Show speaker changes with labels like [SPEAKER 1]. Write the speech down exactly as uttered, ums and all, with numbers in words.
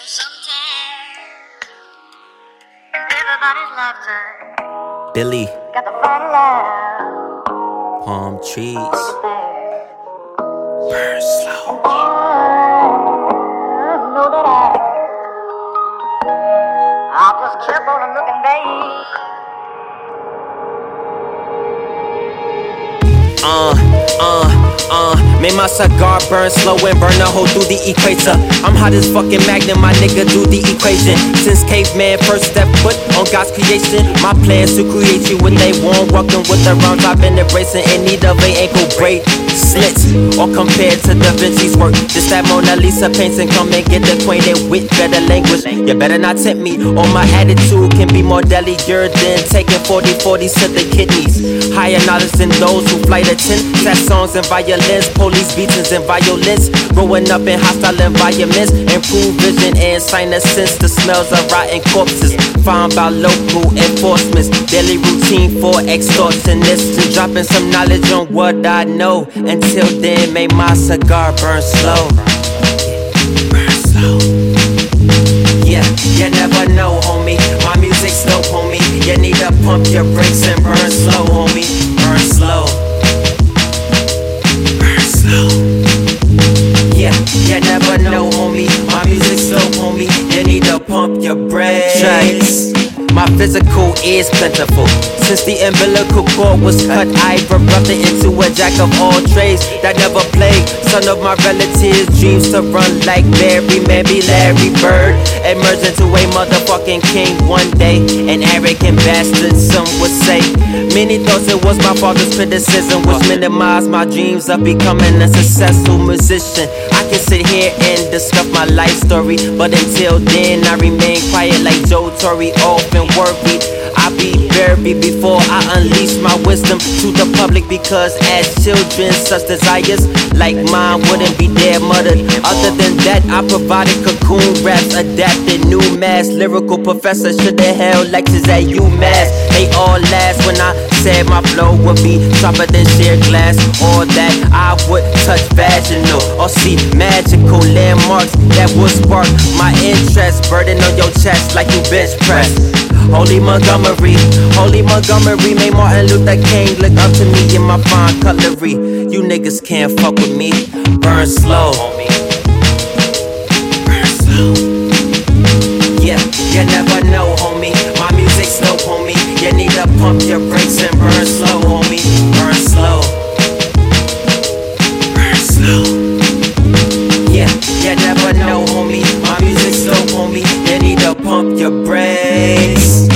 [SPEAKER 1] Billy,
[SPEAKER 2] Got the fun love.
[SPEAKER 1] palm trees, burn slow.
[SPEAKER 2] I know that I, I just kept on looking, babe.
[SPEAKER 1] Uh, uh, uh, made my cigar burn slow and burn a hole through the equator. I'm hot as fucking Magnum, my nigga, do the equation. Since caveman first step foot on God's creation, my plans to create you when they want. Walking with the rounds I've been embracing in need of a ankle braid slits, or compared to Da Vinci's work. Just that Mona Lisa painting, come and get acquainted with better language. You better not tempt me, or my attitude can be more deadlier than taking forty forties to the kidneys. Higher knowledge than those who fly the ten. Sad songs and violins, police beatings and violence. Growing up in hostile environments, improved vision and sinus sense. The smells of rotten corpses found by local enforcements. Daily routine for extortionists, and dropping some knowledge on what I know. Until then, make my cigar burn slow. Burn slow. Yeah, you never know, homie. My music's slow, homie. You need to pump your brakes and burn slow, homie. Burn slow. Burn slow. Yeah, you never know, homie. My music's slow, homie. You need to pump your brakes. My physical is plentiful. Since the umbilical cord was cut, I erupted into a jack of all trades that never played. Son of my relatives, dreams to run like Barry, maybe Larry Bird. Emerged into a motherfucking king one day. An arrogant bastard, some would say. Many thought it was my father's criticism, which minimized my dreams of becoming a successful musician. I can sit here and discuss my life story, but until then I remain quiet like Joe Torre, often worried I'll be buried before I unleash my wisdom to the public, because as children such desires like mine wouldn't be there muttered. Other than that, I provided cocoon raps, adapted new mass. Lyrical professor should have held lectures at UMass. They all last when I said my flow would be sharper than sheer glass, or that I would touch vaginal or see magical landmarks that would spark my interest. Burden on your chest like you bench press. Holy Montgomery, Holy Montgomery made Martin Luther King look up to me in my fine cutlery. You niggas can't fuck with me. Burn slow, homie. Burn slow. Yeah, you never know, homie. My music's slow, homie. You need to pump your brakes and burn slow, homie. Burn slow. Burn slow. Yeah, you never know, homie. My music's slow, homie. You need to pump your brakes.